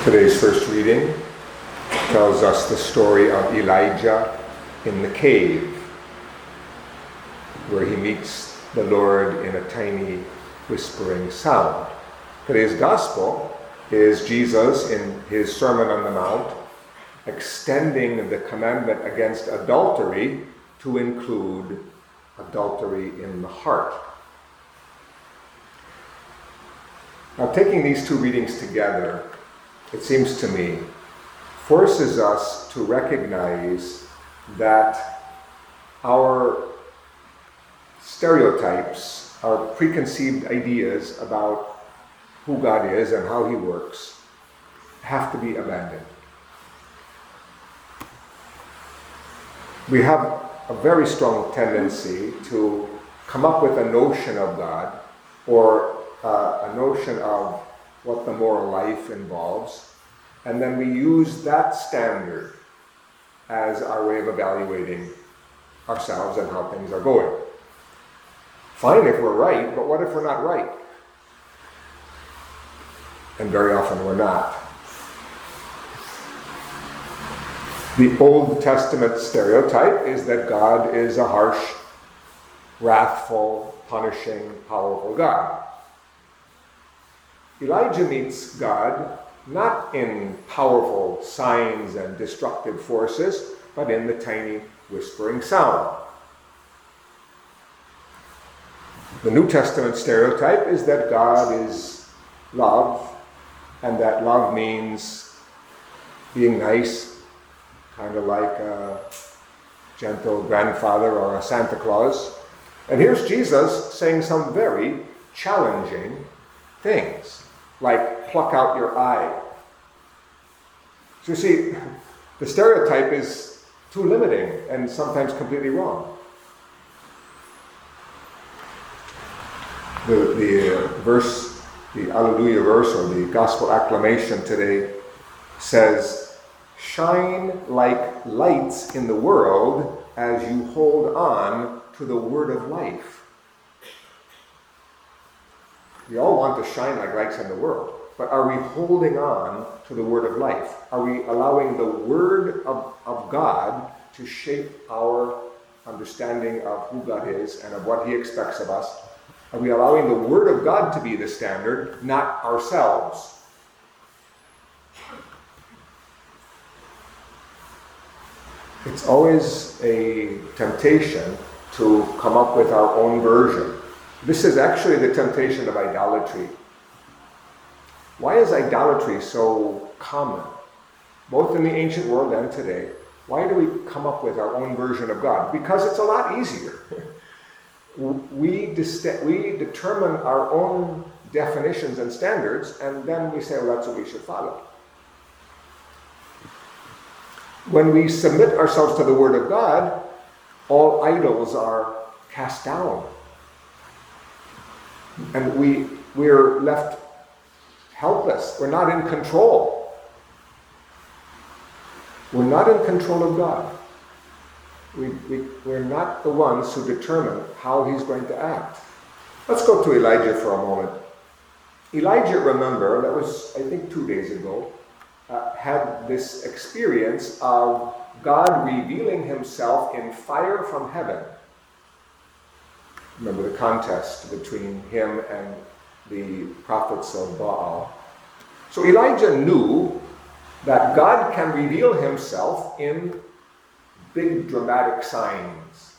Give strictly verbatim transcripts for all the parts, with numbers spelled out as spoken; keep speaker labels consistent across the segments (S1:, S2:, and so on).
S1: Today's first reading tells us the story of Elijah in the cave, where he meets the Lord in a tiny whispering sound. Today's gospel is Jesus in his Sermon on the Mount, extending the commandment against adultery to include adultery in the heart. Now, taking these two readings together, it seems to me, forces us to recognize that our stereotypes, our preconceived ideas about who God is and how he works, have to be abandoned. We have a very strong tendency to come up with a notion of God or uh, a notion of what the moral life involves, and then we use that standard as our way of evaluating ourselves and how things are going. Fine if we're right, but what if we're not right? And very often we're not. The Old Testament stereotype is that God is a harsh, wrathful, punishing, powerful God. Elijah meets God not in powerful signs and destructive forces, but in the tiny whispering sound. The New Testament stereotype is that God is love, and that love means being nice, kind of like a gentle grandfather or a Santa Claus. And here's Jesus saying some very challenging things, like pluck out your eye. So you see, the stereotype is too limiting and sometimes completely wrong. The, the uh, verse, the Alleluia verse or the gospel acclamation today says, "Shine like lights in the world as you hold on to the word of life." We all want to shine like lights in the world, but are we holding on to the word of life? Are we allowing the word of, of God to shape our understanding of who God is and of what he expects of us? Are we allowing the word of God to be the standard, not ourselves? It's always a temptation to come up with our own version. This is actually the temptation of idolatry. Why is idolatry so common, both in the ancient world and today? Why do we come up with our own version of God? Because it's a lot easier. We, dist- we determine our own definitions and standards, and then we say, well, that's what we should follow. When we submit ourselves to the Word of God, all idols are cast down. And we, we're left helpless. We're not in control. We're not in control of God. We, we, we're not the ones who determine how he's going to act. Let's go to Elijah for a moment. Elijah, remember, that was, I think, two days ago, uh, had this experience of God revealing himself in fire from heaven. Remember the contest between him and the prophets of Baal. So Elijah knew that God can reveal himself in big dramatic signs.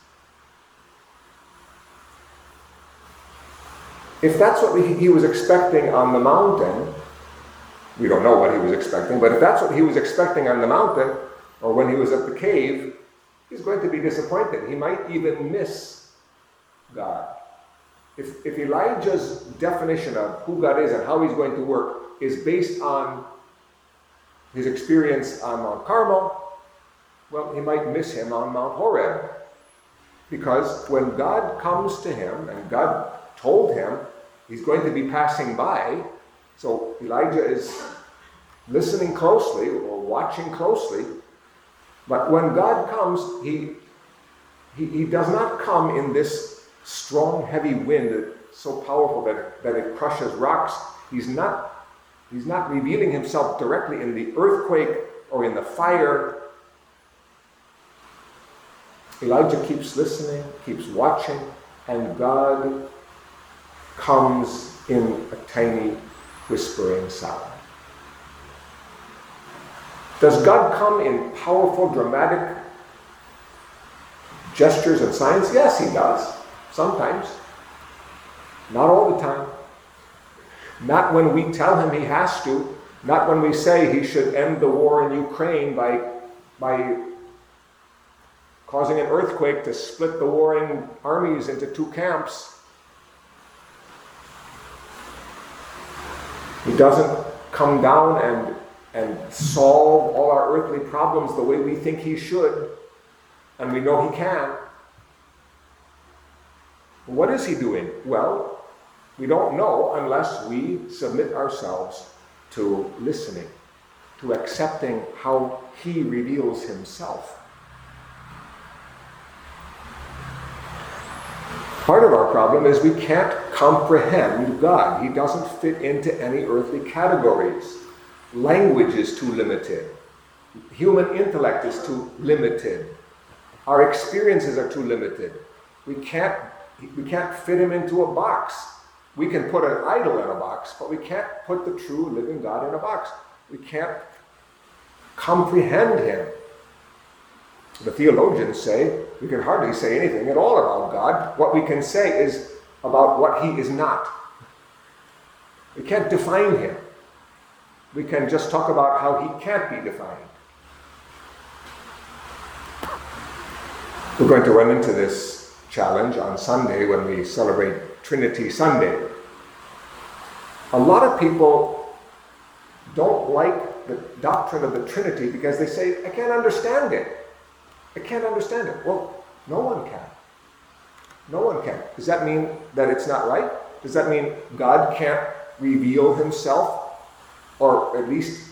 S1: If that's what he was expecting on the mountain, we don't know what he was expecting, but if that's what he was expecting on the mountain, or when he was at the cave, he's going to be disappointed. He might even miss God. If, if Elijah's definition of who God is and how he's going to work is based on his experience on Mount Carmel, well, he might miss him on Mount Horeb. Because when God comes to him, and God told him he's going to be passing by, so Elijah is listening closely or watching closely, but when God comes, he, he, he does not come in this strong, heavy wind that's so powerful that, that it crushes rocks. He's not He's not revealing himself directly in the earthquake or in the fire. Elijah keeps listening, keeps watching, and God comes in a tiny whispering sound. Does God come in powerful, dramatic gestures and signs? Yes, he does. Sometimes. Not all the time. Not when we tell him he has to. Not when we say he should end the war in Ukraine by, by causing an earthquake to split the warring armies into two camps. He doesn't come down and, and solve all our earthly problems the way we think he should, and we know he can. What is he doing? Well, we don't know unless we submit ourselves to listening, to accepting how he reveals himself. Part of our problem is we can't comprehend God. He doesn't fit into any earthly categories. Language is too limited. Human intellect is too limited. Our experiences are too limited. We can't, we can't fit him into a box. We can put an idol in a box, but we can't put the true living God in a box. We can't comprehend him. The theologians say we can hardly say anything at all about God. What we can say is about what he is not. We can't define him. We can just talk about how he can't be defined. We're going to run into this challenge on Sunday when we celebrate Trinity Sunday. A lot of people don't like the doctrine of the Trinity because they say, I can't understand it. I can't understand it. Well, no one can. No one can. Does that mean that it's not right? Does that mean God can't reveal himself, or at least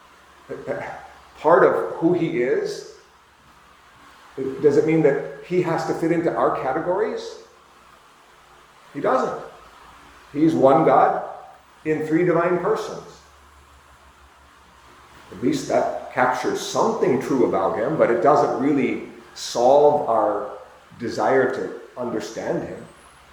S1: part of who he is? Does it mean that he has to fit into our categories? He doesn't. He's one God in three divine persons. At least that captures something true about him, but it doesn't really solve our desire to understand him.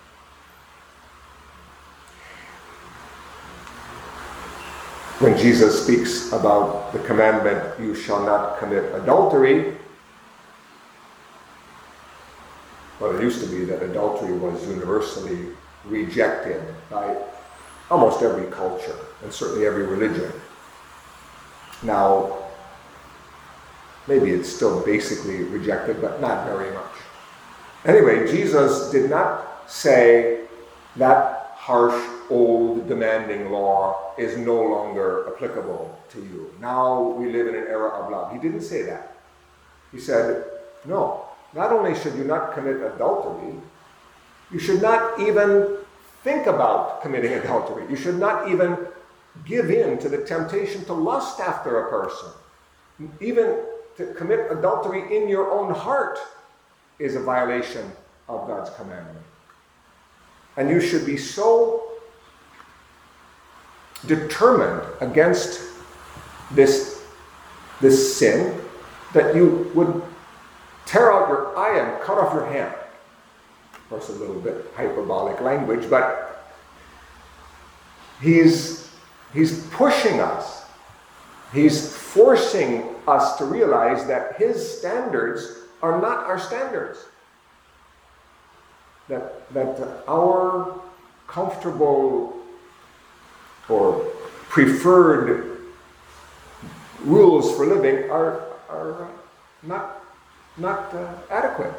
S1: When Jesus speaks about the commandment, you shall not commit adultery, well, it used to be that adultery was universally rejected by almost every culture, and certainly every religion. Now, maybe it's still basically rejected, but not very much. Anyway, Jesus did not say that harsh, old, demanding law is no longer applicable to you. Now we live in an era of love. He didn't say that. He said, no, not only should you not commit adultery, you should not even think about committing adultery. You should not even give in to the temptation to lust after a person. Even to commit adultery in your own heart is a violation of God's commandment. And you should be so determined against this, this sin that you would tear out your eye and cut off your hand. Of course, a little bit hyperbolic language, but he's He's pushing us. He's forcing us to realize that his standards are not our standards. That, that our comfortable or preferred rules for living are, are not, not uh, adequate.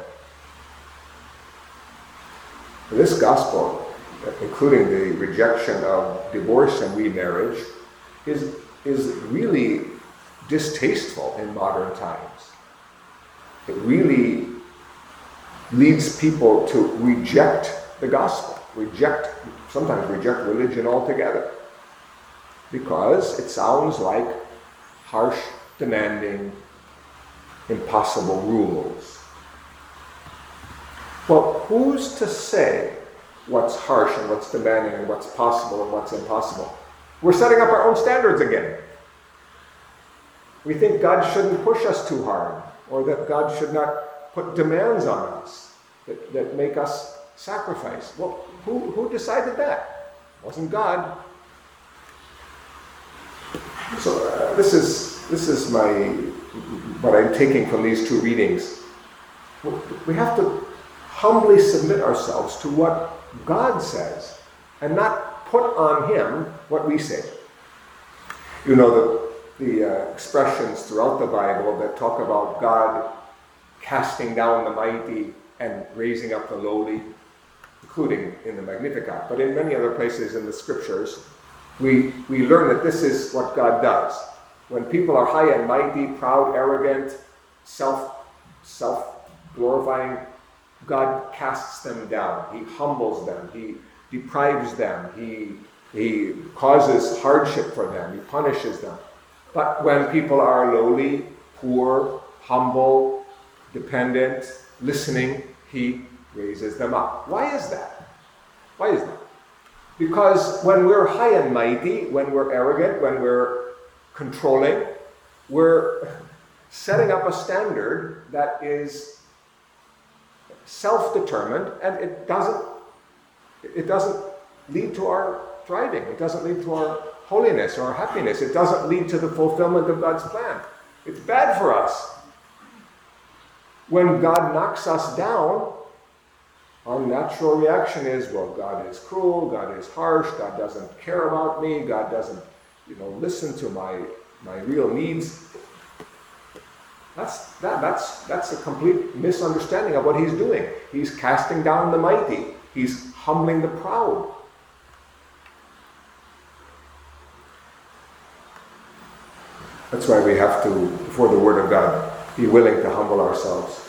S1: This gospel, including the rejection of divorce and remarriage, is, is really distasteful in modern times. It really leads people to reject the gospel, reject, sometimes reject religion altogether, because it sounds like harsh, demanding, impossible rules. Well, who's to say what's harsh and what's demanding and what's possible and what's impossible? We're setting up our own standards again. We think God shouldn't push us too hard, or that God should not put demands on us that, that make us sacrifice. Well, who, who decided that? It wasn't God. So uh, this is this is my what I'm taking from these two readings. We have to humbly submit ourselves to what God says and not put on Him what we say. You know the the uh, expressions throughout the Bible that talk about God casting down the mighty and raising up the lowly, including in the Magnificat, but in many other places in the Scriptures, we we learn that this is what God does. When people are high and mighty, proud, arrogant, self self-glorifying, God casts them down. He humbles them. He deprives them. He he causes hardship for them. He punishes them. But when people are lowly, poor, humble, dependent, listening, He raises them up. Why is that? Why is that? Because when we're high and mighty, when we're arrogant, when we're controlling, we're setting up a standard that is self-determined, and it doesn't it doesn't lead to our thriving. It doesn't lead to our holiness or our happiness. It doesn't lead to the fulfillment of God's plan. It's bad for us. When God knocks us down, our natural reaction is, well, God is cruel, God is harsh, God doesn't care about me, God doesn't, you know, listen to my my real needs. That's that, that's that's a complete misunderstanding of what He's doing. He's casting down the mighty. He's humbling the proud. That's why we have to, before the Word of God, be willing to humble ourselves.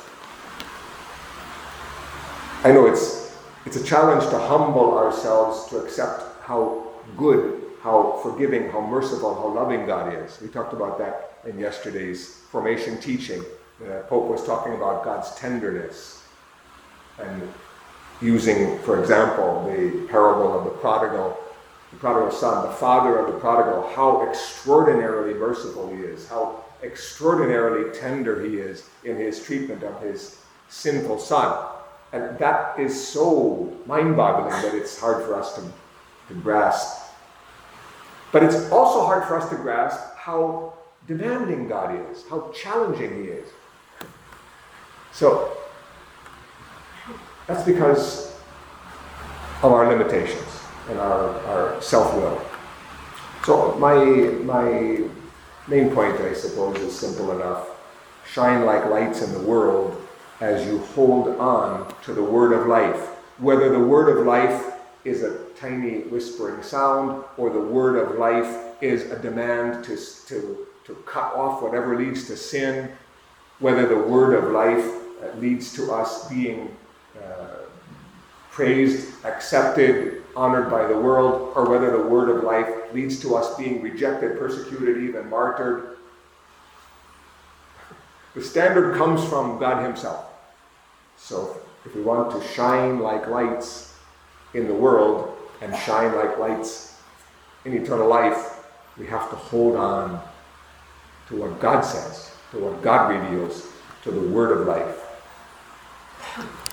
S1: I know it's it's a challenge to humble ourselves, to accept how good, how forgiving, how merciful, how loving God is. We talked about that in yesterday's formation teaching. The Pope was talking about God's tenderness and using, for example, the parable of the prodigal, the prodigal son, the father of the prodigal, how extraordinarily merciful He is, how extraordinarily tender He is in His treatment of His sinful son. And that is so mind-boggling that it's hard for us to, to grasp. But it's also hard for us to grasp how demanding God is, how challenging He is. So, that's because of our limitations and our, our self-will. So my, my main point, I suppose, is simple enough. Shine like lights in the world as you hold on to the word of life. Whether the word of life is a tiny whispering sound, or the word of life is a demand to, to, to cut off whatever leads to sin, whether the word of life uh, leads to us being uh, praised, accepted, honored by the world, or whether the word of life leads to us being rejected, persecuted, even martyred. The standard comes from God Himself. So if we want to shine like lights in the world and shine like lights in eternal life, we have to hold on to what God says, to what God reveals, to the word of life.